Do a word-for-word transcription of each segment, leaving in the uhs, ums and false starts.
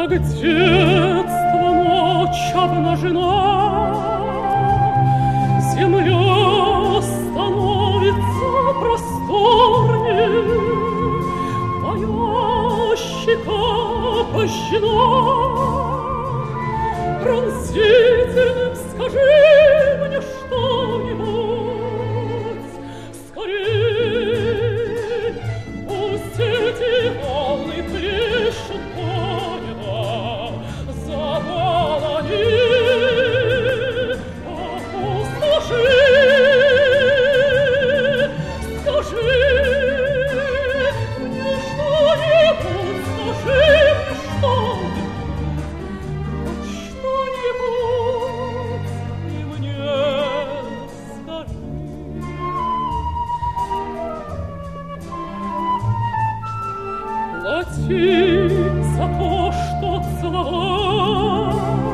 как детство ночь обнажена, земля становится просторней, моя щека пощена. Пронзительным скажи мне что-нибудь, скорей, пусть эти волны плещут по небу, заволни, опустоши, скажи мне что-нибудь, скажи мне что-нибудь. Плати за то, что слова,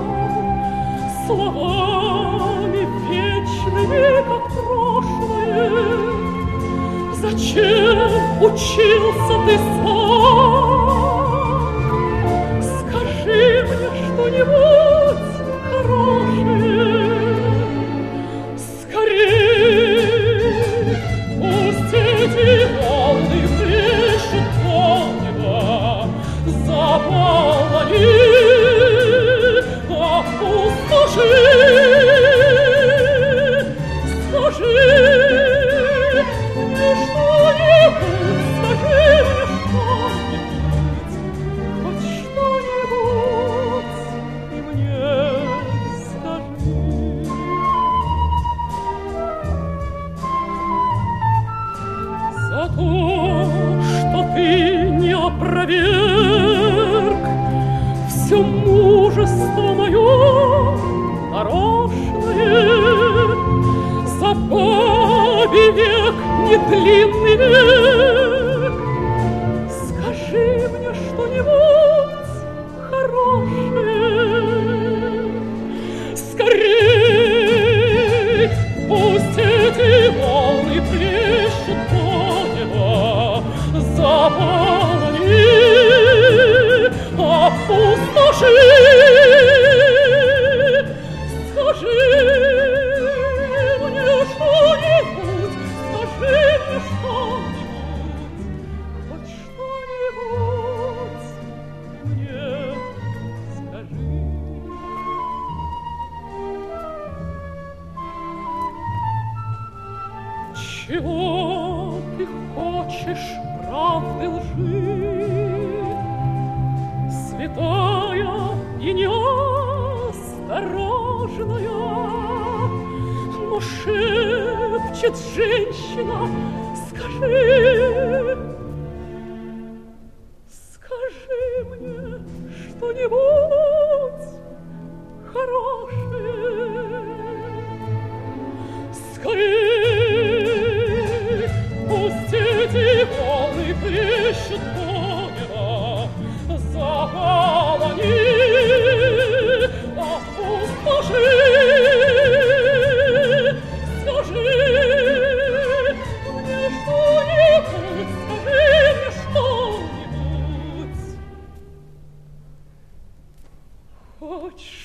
словами вечными, как прошлое. Зачем учился ты сам? Скажи мне что-нибудь хорошее. Скорей, пусть эти волны плещут по небу, заволни, опустоши, скажи мне что-нибудь, скажи мне что-нибудь, хоть что-нибудь и мне скажи. За то, что ты не опроверг все мужество мое нарочное, за бабий век, не длинный век, скажи мне что-нибудь хорошее. Скорей, пусть эти волны плещут по небу, заволни, опустоши, скажи мне что-нибудь, скажи мне что-нибудь, хоть что-нибудь мне скажи. Чего ты хочешь, правды, лжи, святая и неосторожная, но шепчет женщина, скажи, скажи мне что-нибудь хорошее. Скорей, пусть эти волны плещут по небу, заволни, опустоши, скажи мне что-нибудь, скажи мне что-нибудь, хоть